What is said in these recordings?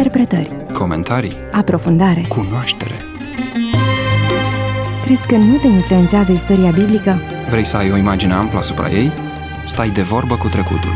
Interpretări, comentarii, aprofundare, cunoaștere. Crezi că nu te influențează istoria biblică? Vrei să ai o imagine amplă asupra ei? Stai de vorbă cu trecutul.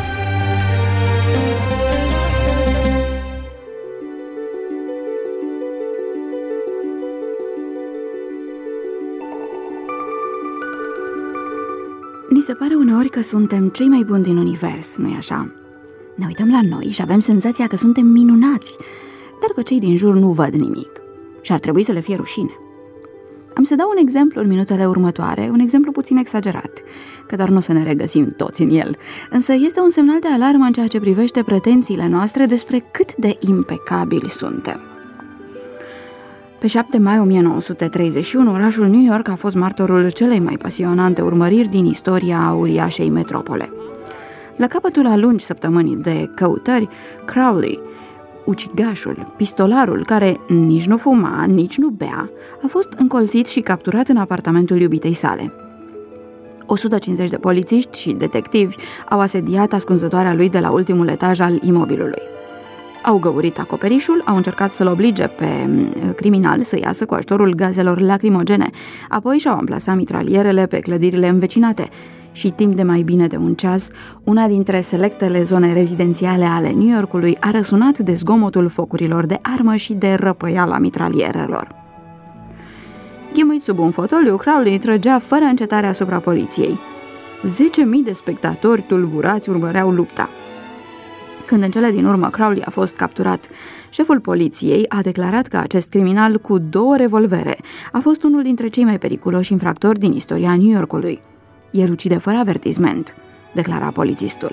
Ni se pare uneori că suntem cei mai buni din univers, nu-i așa? Ne uităm la noi și avem senzația că suntem minunați, dar că cei din jur nu văd nimic și ar trebui să le fie rușine. Am să dau un exemplu în minutele următoare, un exemplu puțin exagerat, că doar nu o să ne regăsim toți în el, însă este un semnal de alarmă în ceea ce privește pretențiile noastre despre cât de impecabili suntem. Pe 7 mai 1931, orașul New York a fost martorul celei mai pasionante urmăriri din istoria uriașei metropole. La capătul a lungi săptămâni de căutări, Crowley, ucigașul, pistolarul care nici nu fuma, nici nu bea, a fost încolțit și capturat în apartamentul iubitei sale. 150 de polițiști și detectivi au asediat ascunzătoarea lui de la ultimul etaj al imobilului. Au găurit acoperișul, au încercat să-l oblige pe criminal să iasă cu ajutorul gazelor lacrimogene, apoi și-au amplasat mitralierele pe clădirile învecinate și timp de mai bine de un ceas, una dintre selectele zone rezidențiale ale New Yorkului a răsunat de zgomotul focurilor de armă și de răpăiala mitralierelor. Ghimuit sub un fotoliu, Crowley trăgea fără încetare asupra poliției. 10.000 de spectatori tulburați urmăreau lupta. Când în cele din urmă Crowley a fost capturat, șeful poliției a declarat că acest criminal cu 2 revolvere a fost unul dintre cei mai periculoși infractori din istoria New Yorkului. El ucide fără avertisment, declara polițistul.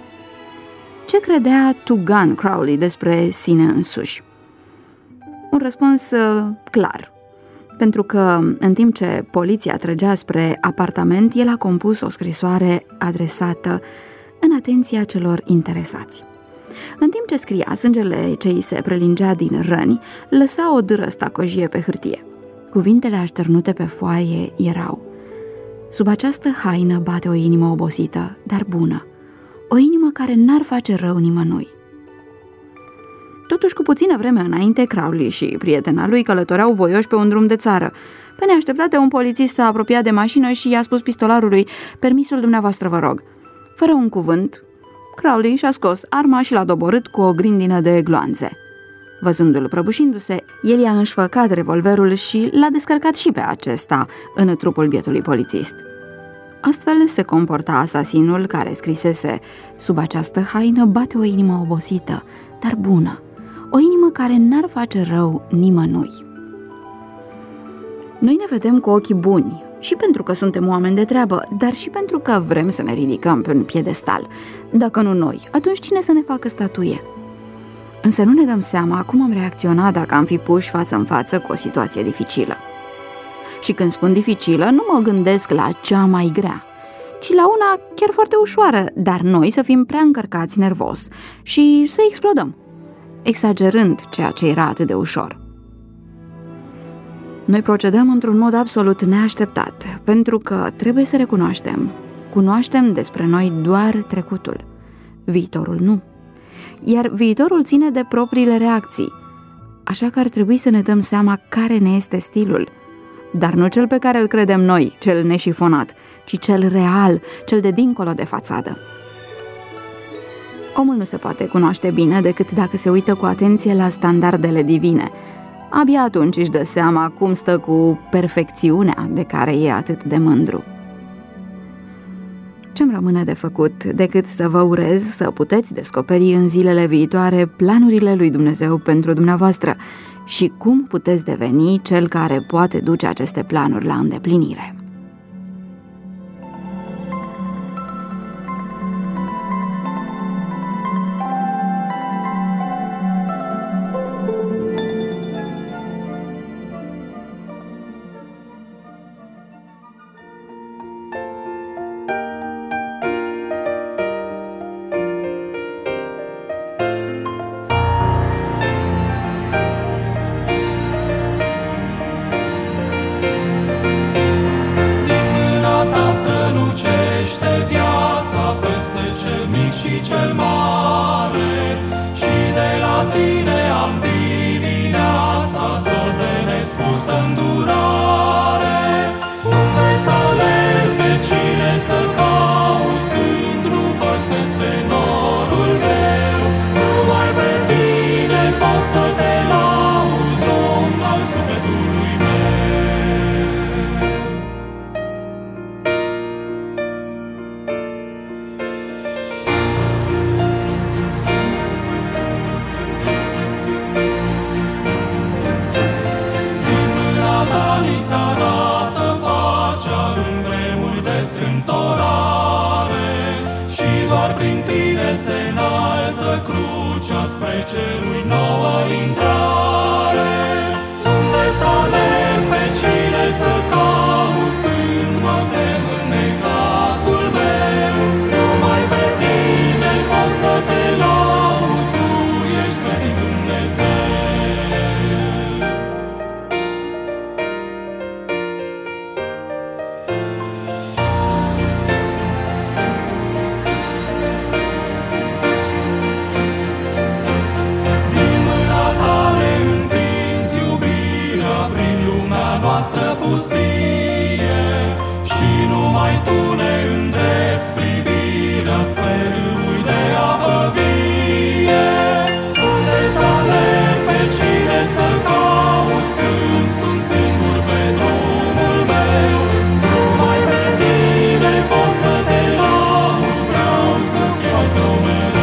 Ce credea Tugan Crowley despre sine însuși? Un răspuns clar, pentru că în timp ce poliția trăgea spre apartament, el a compus o scrisoare adresată în atenția celor interesați. În timp ce scria, sângele ce îi se prelingea din răni lăsa o dâră stacojie pe hârtie. Cuvintele așternute pe foaie erau: sub această haină bate o inimă obosită, dar bună, o inimă care n-ar face rău nimănui. Totuși, cu puțină vreme înainte, Crowley și prietena lui călătoreau voioși pe un drum de țară. Pe neașteptate, un polițist s-a apropiat de mașină și i-a spus pistolarului: permisul dumneavoastră, vă rog. Fără un cuvânt, Crowley și-a scos arma și l-a doborât cu o grindină de gloanțe. Văzându-l prăbușindu-se, el i-a înșfăcat revolverul și l-a descărcat și pe acesta în trupul bietului polițist. Astfel se comporta asasinul care scrisese: sub această haină bate o inimă obosită, dar bună, o inimă care n-ar face rău nimănui. Noi ne vedem cu ochii buni, și pentru că suntem oameni de treabă, dar și pentru că vrem să ne ridicăm pe un piedestal. Dacă nu noi, atunci cine să ne facă statuie? Însă nu ne dăm seama cum am reacționat dacă am fi puși față în față cu o situație dificilă. Și când spun dificilă, nu mă gândesc la cea mai grea, ci la una chiar foarte ușoară, dar noi să fim prea încărcați nervos și să explodăm, exagerând ceea ce era atât de ușor. Noi procedăm într-un mod absolut neașteptat, pentru că trebuie să cunoaștem despre noi doar trecutul, viitorul nu. Iar viitorul ține de propriile reacții, așa că ar trebui să ne dăm seama care ne este stilul, dar nu cel pe care îl credem noi, cel neșifonat, ci cel real, cel de dincolo de fațadă. Omul nu se poate cunoaște bine decât dacă se uită cu atenție la standardele divine. Abia atunci își dă seama cum stă cu perfecțiunea de care e atât de mândru. Ce-mi rămâne de făcut decât să vă urez să puteți descoperi în zilele viitoare planurile lui Dumnezeu pentru dumneavoastră și cum puteți deveni cel care poate duce aceste planuri la îndeplinire. Cel mic și cel mare, și de la tine am dimineața, zor de nespus îndurare. Unde să alerg, pe cine să caut, când nu văd peste norul greu? Numai pe tine pot să te laud, Domn al sufletului meu. Din mâna ta ni se arată pacea în vremuri de strâmtorare, și doar prin tine se înalță crucea spre ceruri nouă intrare. Unde să alerg, pe cine să caut, când mă tem în necazul meu? Numai pe tine pot să te laud, tu ești vrednic Dumnezeu. Noastră pustie, și numai tu ne îndrepți privirea spre râuri de apă vie. Unde să alerg, pe cine să caut, când sunt singur pe drumul meu? Numai pe tine pot să te laud, vreau să fiu al tău mereu.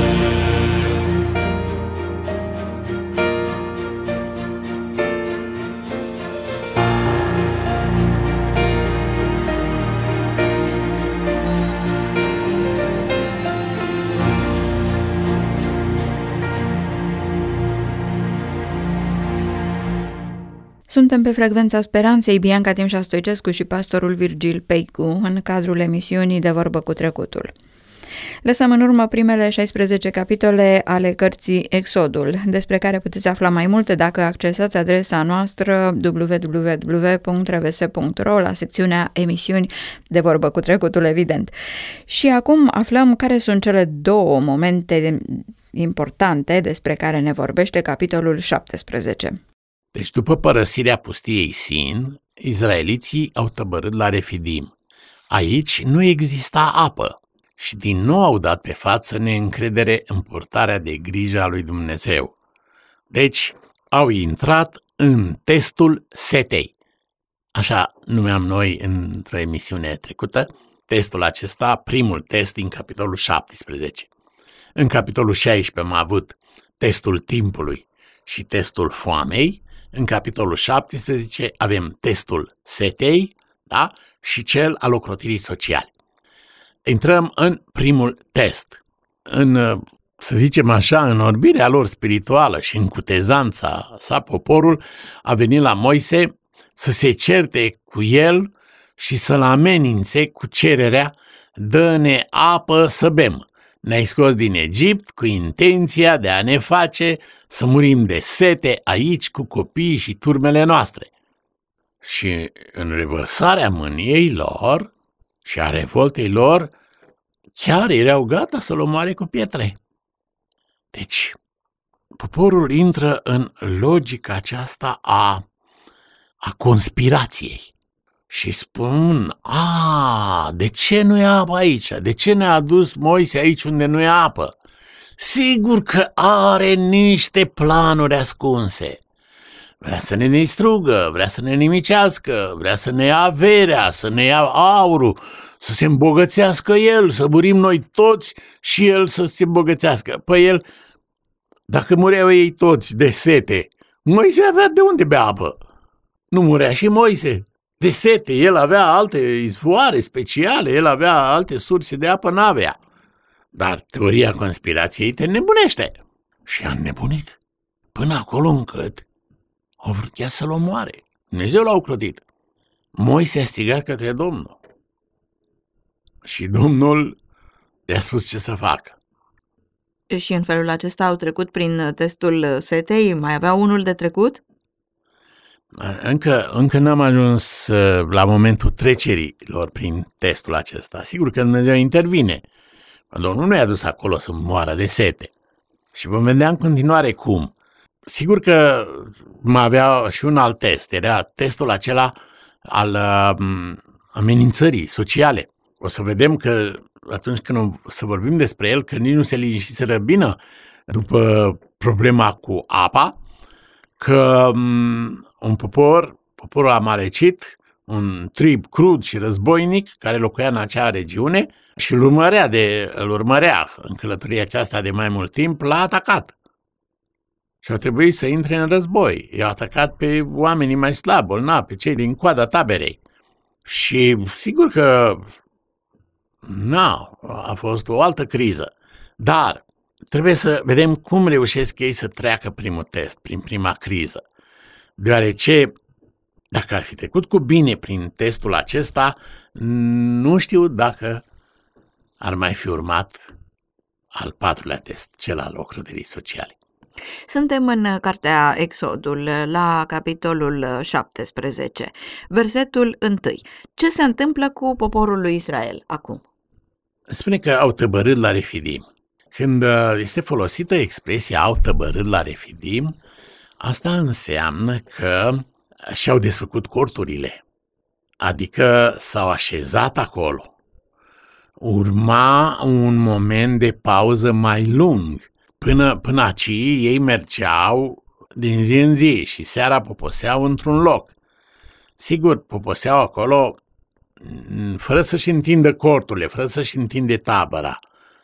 Suntem pe Frecvența Speranței, Bianca Timșa Stoicescu și pastorul Virgil Peicu, în cadrul emisiunii De Vorbă cu Trecutul. Lăsăm în urmă primele 16 capitole ale cărții Exodul, despre care puteți afla mai multe dacă accesați adresa noastră www.rvs.ro la secțiunea emisiuni De Vorbă cu Trecutul, evident. Și acum aflăm care sunt cele două momente importante despre care ne vorbește capitolul 17. Deci după părăsirea pustiei Sin, izraeliții au tăbărât la Refidim. Aici nu exista apă și din nou au dat pe față neîncredere în purtarea de grijă a lui Dumnezeu. Deci au intrat în testul setei. Așa numeam noi într-o emisiune trecută testul acesta, primul test din capitolul 17. În capitolul 16 am avut testul timpului și testul foamei. În capitolul 17 avem testul setei, da? Și cel al ocrotirii sociale. Intrăm în primul test. Să zicem așa, în orbirea lor spirituală și în cutezanța sa, poporul a venit la Moise să se certe cu el și să-l amenințe cu cererea: dă-ne apă să bem. Ne-ai scos din Egipt cu intenția de a ne face să murim de sete aici cu copiii și turmele noastre. Și în revărsarea mâniei lor și a revoltei lor, chiar erau gata să-l omoare cu pietre. Deci, poporul intră în logica aceasta a conspirației. Și spun: de ce nu e apă aici? De ce ne-a adus Moise aici unde nu e apă? Sigur că are niște planuri ascunse. Vrea să ne distrugă, vrea să ne nimicească, vrea să ne ia averea, să ne ia aurul, să se îmbogățească el, să murim noi toți și el să se îmbogățească. Păi el, dacă mureau ei toți de sete, Moise avea de unde bea apă? Nu murea și Moise de sete, el avea alte izvoare speciale, el avea alte surse de apă, n-avea. Dar teoria conspirației te nebunește. Și a înnebunit până acolo încât au vrut chiar să-l omoare. Dumnezeu l-a ocrotit. Moise a strigat către Domnul și Domnul i-a spus ce să facă. Și în felul acesta au trecut prin testul setei? Mai avea unul de trecut? Încă n-am ajuns la momentul trecerii lor prin testul acesta. Sigur că Dumnezeu intervine. Domnul nu i-a dus acolo să moară de sete. Și vom vedea în continuare cum. Sigur că mai avea și un alt test, era testul acela al amenințării sociale. O să vedem că atunci când o să vorbim despre el, că nici nu se liniștiseră bine după problema cu apa, că un poporul amalecit, un trib crud și războinic care locuia în acea regiune și îl urmărea în călătoria aceasta de mai mult timp, l-a atacat. Și a trebuit să intre în război. I-a atacat pe oamenii mai slabi, bolnavi, pe cei din coada taberei. Și sigur că a fost o altă criză. Dar trebuie să vedem cum reușesc ei să treacă primul test, prin prima criză. Deoarece, dacă ar fi trecut cu bine prin testul acesta, nu știu dacă ar mai fi urmat al patrulea test, cel al ocrotirii sociale. Suntem în cartea Exodul, la capitolul 17, versetul 1. Ce se întâmplă cu poporul lui Israel acum? Spune că au tăbărât la Refidim. Când este folosită expresia au tăbărât la Refidim, asta înseamnă că și-au desfăcut corturile, adică s-au așezat acolo. Urma un moment de pauză mai lung. Până aici ei mergeau din zi în zi și seara poposeau într-un loc. Sigur, poposeau acolo fără să-și întindă corturile, fără să-și întinde tabăra.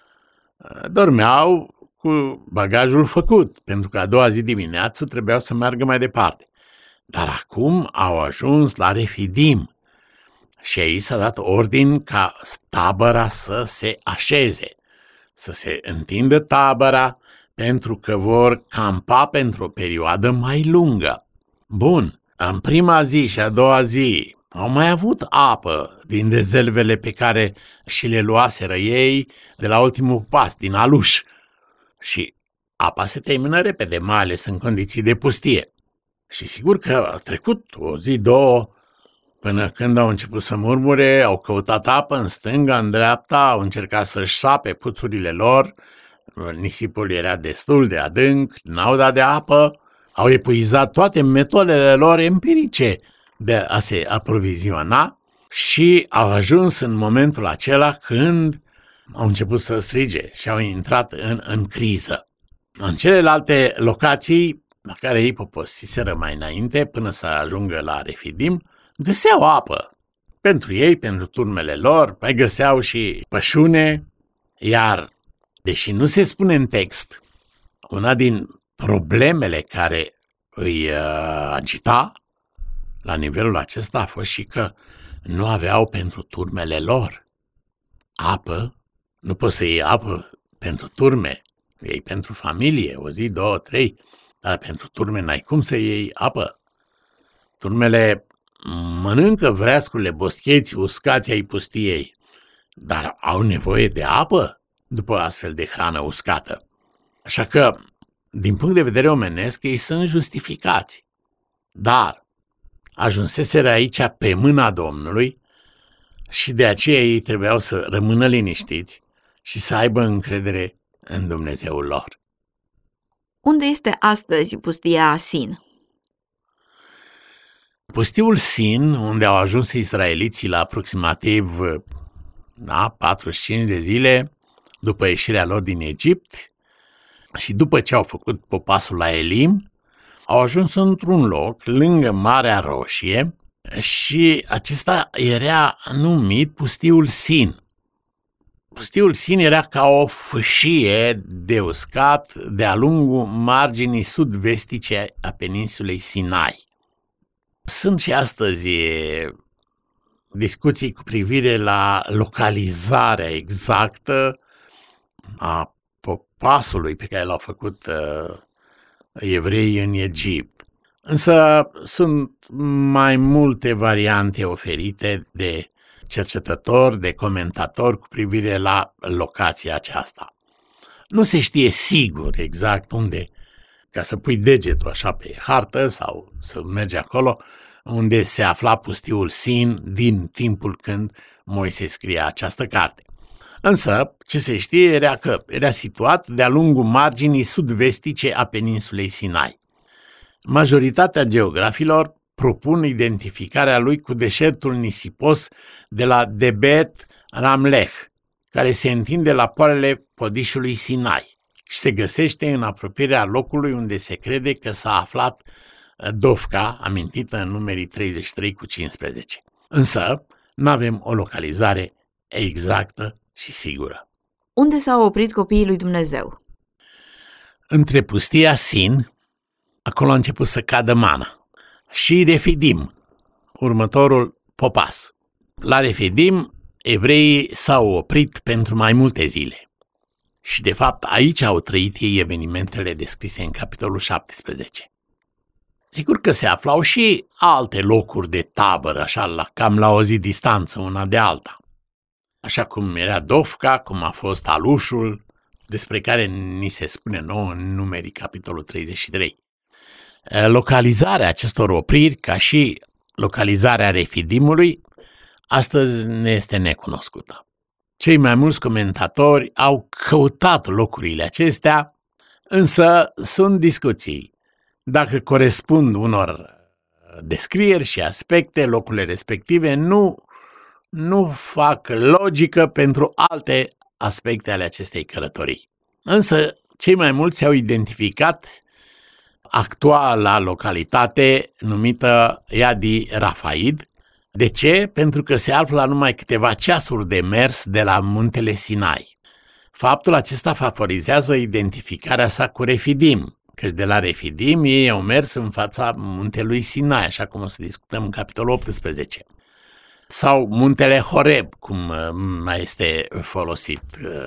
Dormeau cu bagajul făcut, pentru că a doua zi dimineață trebuiau să meargă mai departe. Dar acum au ajuns la Refidim și aici s-a dat ordin ca tabăra să se așeze, să se întindă tabăra, pentru că vor campa pentru o perioadă mai lungă. Bun, în prima zi și a doua zi au mai avut apă din rezervele pe care și le luaseră ei de la ultimul pas, din aluș. Și apa se termină repede, mai ales în condiții de pustie. Și sigur că a trecut o zi, două, până când au început să murmure, au căutat apă în stânga, în dreapta, au încercat să-și sape puțurile lor, nisipul era destul de adânc, n-au dat de apă, au epuizat toate metodele lor empirice de a se aproviziona și au ajuns în momentul acela când au început să strige și au intrat în criză. În celelalte locații la care ei poposiseră mai înainte, până să ajungă la Refidim, găseau apă pentru ei, pentru turmele lor, mai găseau și pășune, iar, deși nu se spune în text, una din problemele care îi agita la nivelul acesta a fost și că nu aveau pentru turmele lor apă. Nu poți să iei apă pentru turme, iei pentru familie, o zi, două, trei, dar pentru turme n-ai cum să iei apă. Turmele mănâncă vreascurile, boscheții, uscații ai pustiei, dar au nevoie de apă după astfel de hrană uscată. Așa că, din punct de vedere omenesc, ei sunt justificați. Dar ajunseseră aici pe mâna Domnului și de aceea ei trebuiau să rămână liniștiți și să aibă încredere în Dumnezeul lor. Unde este astăzi pustia Sin? Pustiul Sin, unde au ajuns israeliții la aproximativ 45 de zile după ieșirea lor din Egipt și după ce au făcut popasul la Elim, au ajuns într-un loc lângă Marea Roșie și acesta era numit Pustiul Sin. Pustiul Sin era ca o fâșie de uscat de-a lungul marginii sud-vestice a peninsulei Sinai. Sunt și astăzi discuții cu privire la localizarea exactă a popasului pe care l-au făcut evreii în Egipt. Însă sunt mai multe variante oferite de cercetători, de comentatori cu privire la locația aceasta. Nu se știe sigur exact unde, ca să pui degetul așa pe hartă sau să mergi acolo, unde se afla pustiul Sin din timpul când Moise scria această carte. Însă, Ce se știe era că era situat de-a lungul marginii sud-vestice a peninsulei Sinai. Majoritatea geografilor propun identificarea lui cu deșertul nisipos de la Debet Ramleh, care se întinde la poalele podișului Sinai și se găsește în apropierea locului unde se crede că s-a aflat Dofca, amintită în Numerii 33:15. Însă, nu avem o localizare exactă și sigură. Unde s-au oprit copiii lui Dumnezeu? Între pustia Sin, acolo a început să cadă mana, și Refidim, următorul popas. La Refidim, evreii s-au oprit pentru mai multe zile. Și de fapt aici au trăit ei evenimentele descrise în capitolul 17. Sigur că se aflau și alte locuri de tabără, așa cam la o zi distanță una de alta. Așa cum era Dofca, cum a fost Alușul, despre care ni se spune nouă în Numerii capitolul 33. Localizarea acestor opriri, ca și localizarea Refidimului, astăzi ne este necunoscută. Cei mai mulți comentatori au căutat locurile acestea, însă sunt discuții. Dacă corespund unor descrieri și aspecte, locurile respective nu fac logică pentru alte aspecte ale acestei călătorii. Însă, cei mai mulți au identificat actuala localitate numită Iadi Rafaid. De ce? Pentru că se află la numai câteva ceasuri de mers de la muntele Sinai. Faptul acesta favorizează identificarea sa cu Refidim, căci de la Refidim ei au mers în fața muntelui Sinai, așa cum o să discutăm în capitolul 18. Sau muntele Horeb, cum mai este folosit,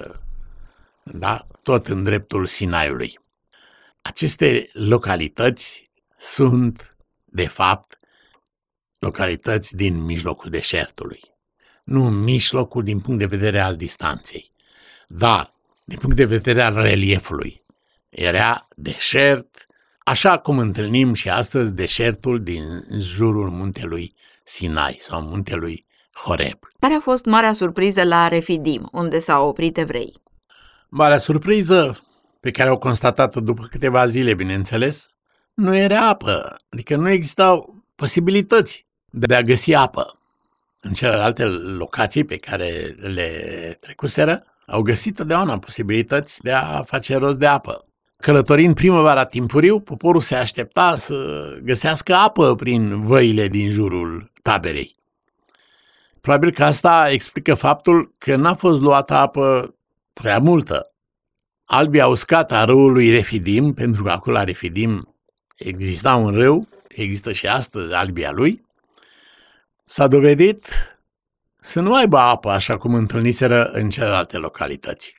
da? Tot în dreptul Sinaiului. Aceste localități sunt, de fapt, localități din mijlocul deșertului. Nu în mijlocul din punct de vedere al distanței, dar din punct de vedere al reliefului. Era deșert, așa cum întâlnim și astăzi deșertul din jurul muntelui Sinai sau muntelui Horeb. Care a fost marea surpriză la Refidim, unde s-au oprit evrei? Marea surpriză pe care au constatat-o după câteva zile, bineînțeles, nu era apă, adică nu existau posibilități de a găsi apă. În celelalte locații pe care le trecuseră, au găsit totdeauna posibilități de a face rost de apă. Călătorind primăvara timpuriu, poporul se aștepta să găsească apă prin văile din jurul taberei. Probabil că asta explică faptul că n-a fost luată apă prea multă. Albia uscată a râului Refidim, pentru că acolo la Refidim exista un râu, există și astăzi albia lui, s-a dovedit să nu aibă apă așa cum întâlniseră în celelalte localități.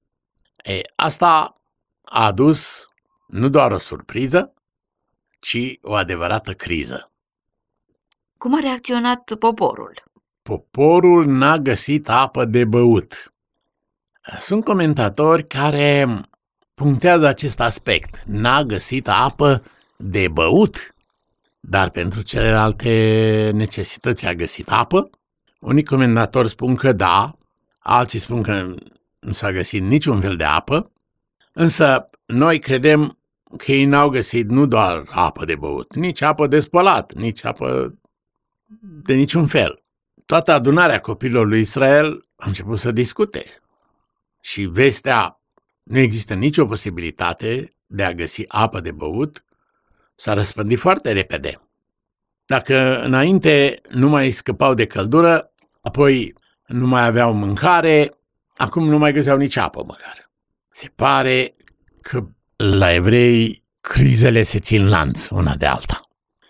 Asta a adus nu doar o surpriză, ci o adevărată criză. Cum a reacționat poporul? Poporul n-a găsit apă de băut. Sunt comentatori care punctează acest aspect. N-a găsit apă de băut, dar pentru celelalte necesități a găsit apă. Unii comentatori spun că da, alții spun că nu s-a găsit niciun fel de apă, însă noi credem că ei n-au găsit nu doar apă de băut, nici apă de spălat, nici apă de niciun fel. Toată adunarea copiilor lui Israel a început să discute și vestea nu există nicio posibilitate de a găsi apă de băut s-a răspândit foarte repede. Dacă înainte nu mai scăpau de căldură, apoi nu mai aveau mâncare, acum nu mai găseau nici apă măcar. Se pare că la evrei crizele se țin lanț una de alta.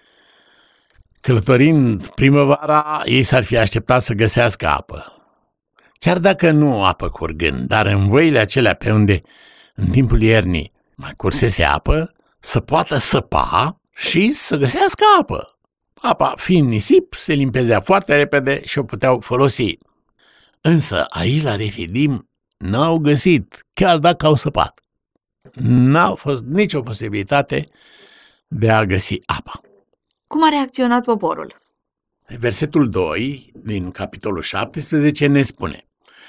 Călătorind primăvara, ei s-ar fi așteptat să găsească apă. Chiar dacă nu apă curgând, dar în văile acelea pe unde în timpul iernii mai cursese apă, să poată săpa și să găsească apă. Apa fiind nisip, se limpezea foarte repede și o puteau folosi. Însă aici la Refidim n-au găsit, chiar dacă au săpat. N-a fost nicio posibilitate de a găsi apa. Cum a reacționat poporul? Versetul 2 din capitolul 17 ne spune: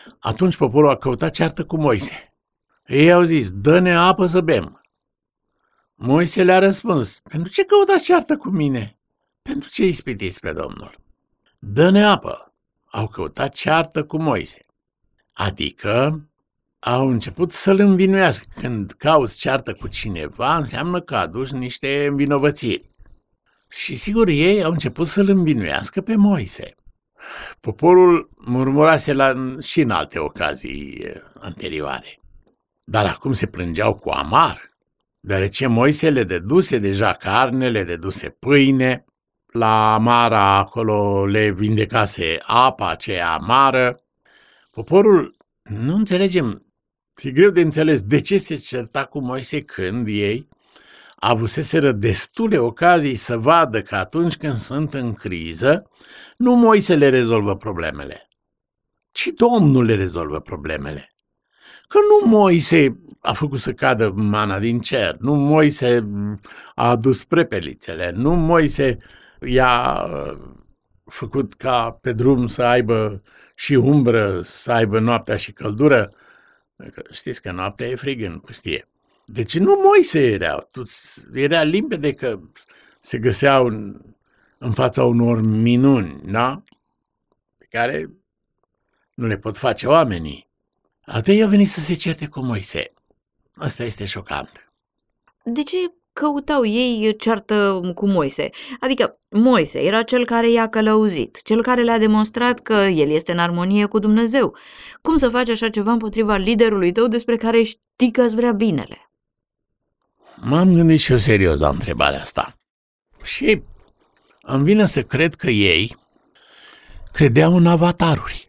Atunci poporul a căutat ceartă cu Moise. Ei au zis, dă-ne apă să bem. Moise le-a răspuns, pentru ce căutați ceartă cu mine? Pentru ce ispitiți pe Domnul? Dă-ne apă. Au căutat ceartă cu Moise. Adică au început să-l învinuiască. Când cauți ceartă cu cineva, înseamnă că aduci niște învinovățiri. Și sigur, ei au început să-l învinuiască pe Moise. Poporul murmurase și în alte ocazii anterioare. Dar acum se plângeau cu amar, deoarece Moise le dăduse deja carne, le dăduse pâine, la Mara acolo le vindecase apa aceea amară. Poporul, nu înțelegem, e greu de înțeles de ce se certa cu Moise când ei avuseseră destule ocazii să vadă că atunci când sunt în criză, nu Moise le rezolvă problemele, ci Domnul le rezolvă problemele. Că nu Moise a făcut să cadă mana din cer, nu Moise a adus prepelițele, nu Moise i-a făcut ca pe drum să aibă și umbră, să aibă noaptea și căldură. Știți că noaptea e frig în pustie. Deci nu Moise era limpede că se găseau în fața unor minuni, da? Pe care nu le pot face oamenii. Atâi au venit să se certe cu Moise. Asta este șocant. De ce căutau ei ceartă cu Moise? Adică Moise era cel care i-a călăuzit, cel care le-a demonstrat că el este în armonie cu Dumnezeu. Cum să faci așa ceva împotriva liderului tău despre care știi că îți vrea binele? M-am gândit și eu serios la întrebarea asta. Și îmi vine să cred că ei credeau în avataruri.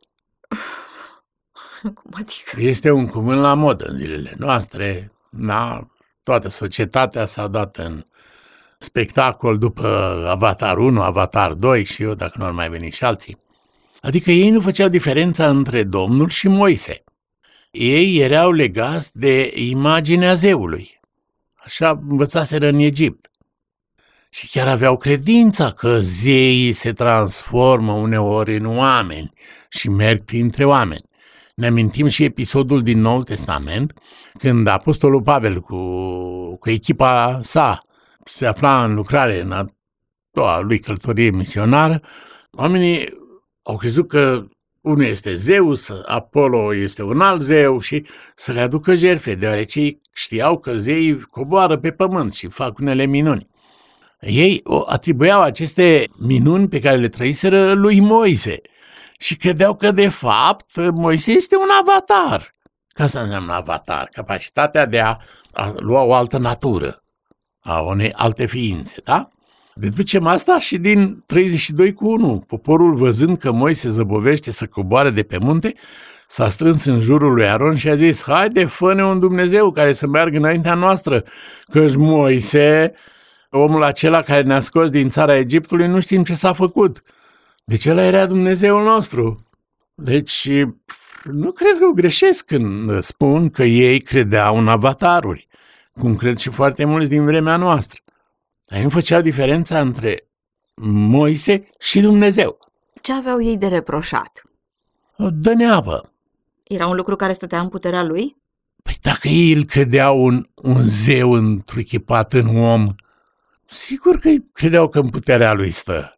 Cum adică? Este un cuvânt la modă în zilele noastre. Toată societatea s-a dat în spectacol după Avatar 1, Avatar 2 și eu, dacă nu ar mai veni și alții. Adică ei nu făceau diferența între Domnul și Moise. Ei erau legați de imaginea zeului. Așa învățaseră în Egipt. Și chiar aveau credința că zeii se transformă uneori în oameni și merg printre oameni. Ne amintim și episodul din Noul Testament, când Apostolul Pavel cu echipa sa se afla în lucrare în a doua lui călătorie misionară. Oamenii au crezut că unul este Zeus, Apollo este un alt zeu și să le aducă jertfe, deoarece ei știau că zeii coboară pe pământ și fac unele minuni. Ei atribuiau aceste minuni pe care le trăiseră lui Moise și credeau că, de fapt, Moise este un avatar. Că asta înseamnă avatar, capacitatea de a lua o altă natură, a unei alte ființe, da? Deducem asta și din 32:1. Poporul, văzând că Moise zăbovește să coboare de pe munte, s-a strâns în jurul lui Aron și a zis: haide, fă-ne un Dumnezeu care să meargă înaintea noastră, căci Moise, omul acela care ne-a scos din țara Egiptului, nu știm ce s-a făcut. Deci ăla era Dumnezeul nostru. Deci nu cred că greșesc când spun că ei credeau în avataruri, cum cred și foarte mulți din vremea noastră. Dar nu făceau diferența între Moise și Dumnezeu. Ce aveau ei de reproșat? Dă-ne apă. Era un lucru care stătea în puterea lui? Păi dacă ei îl credeau un zeu întruchipat în om, sigur că credeau că în puterea lui stă.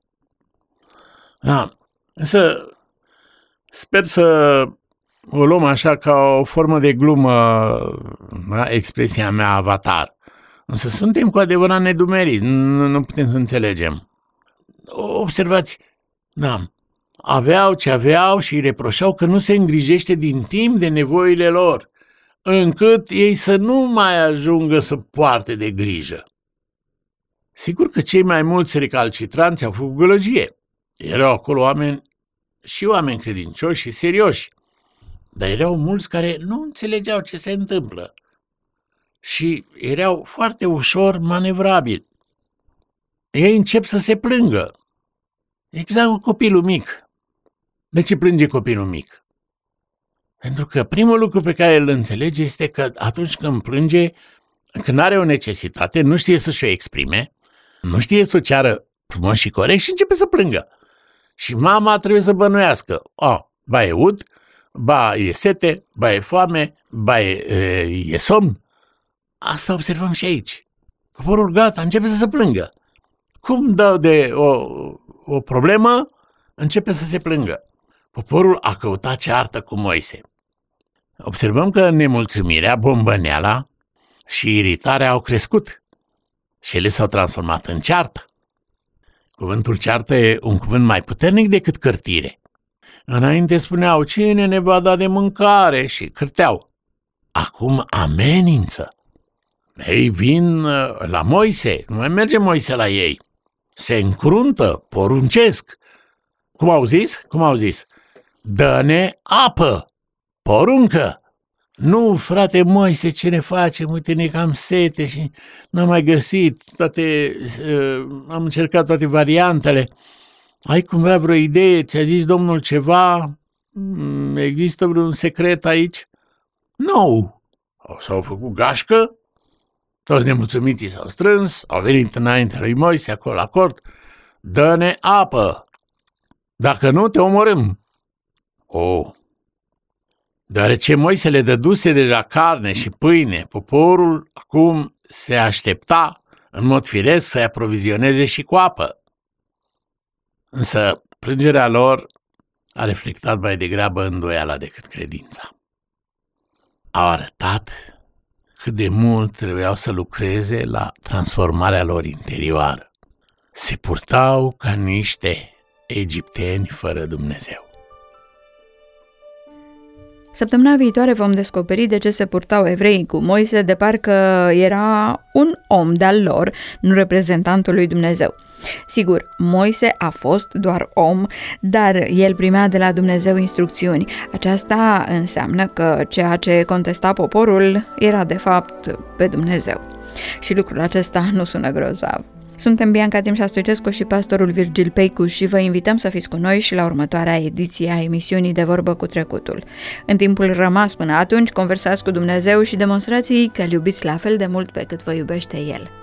Da, însă sper să o luăm așa ca o formă de glumă, da? Expresia mea avatar. Însă suntem cu adevărat nedumeriți, nu putem să înțelegem. Observați, da, aveau ce aveau și îi reproșau că nu se îngrijește din timp de nevoile lor, încât ei să nu mai ajungă să poarte de grijă. Sigur că cei mai mulți recalcitranți au făcut gălăgie. Erau acolo oameni credincioși și serioși, dar erau mulți care nu înțelegeau ce se întâmplă și erau foarte ușor manevrabili. Ei încep să se plângă, exact cu copilul mic. De ce plânge copilul mic? Pentru că primul lucru pe care îl înțelege este că atunci când plânge, când are o necesitate, nu știe să-și o exprime, nu știe să o ceară frumos și corect și începe să plângă. Și mama trebuie să bănuiască. Ba e ud, ba e sete, ba e foame, ba e somn. Asta observăm și aici. Poporul gata, începe să se plângă. Cum dă de o problemă, începe să se plângă. Poporul a căutat ceartă cu Moise. Observăm că nemulțumirea, bombăneala și iritarea au crescut și ele s-au transformat în ceartă. Cuvântul ceartă e un cuvânt mai puternic decât cârtire. Înainte spuneau, cine ne va da de mâncare, și cârteau. Acum amenință. Ei vin la Moise, nu mai merge Moise la ei. Se încruntă, poruncesc. Cum au zis? Dă-ne apă, poruncă. Nu, frate Moise, ce ne facem? Uite, ne cam sete și n-am mai găsit am încercat toate variantele. Ai cumva vreo idee? Ți-a zis Domnul ceva? Există vreun secret aici? Nu. S-au făcut gașcă, toți nemulțumiții s-au strâns, au venit înainte lui Moise acolo la cort. Dă-ne apă, dacă nu te omorâm. Deoarece Moise le dăduse deja carne și pâine, poporul acum se aștepta în mod firesc să-i aprovizioneze și cu apă. Însă plângerea lor a reflectat mai degrabă îndoiala decât credința. Au arătat cât de mult trebuiau să lucreze la transformarea lor interioară. Se purtau ca niște egipteni fără Dumnezeu. Săptămâna viitoare vom descoperi de ce se purtau evreii cu Moise de parcă era un om de-al lor, nu reprezentantul lui Dumnezeu. Sigur, Moise a fost doar om, dar el primea de la Dumnezeu instrucțiuni. Aceasta înseamnă că ceea ce contesta poporul era de fapt pe Dumnezeu. Și lucrul acesta nu sună grozav. Suntem Bianca Timșa Stoicescu și pastorul Virgil Peicu și vă invităm să fiți cu noi și la următoarea ediție a emisiunii De Vorbă cu Trecutul. În timpul rămas până atunci, conversați cu Dumnezeu și demonstrați-i că îl iubiți la fel de mult pe cât vă iubește El.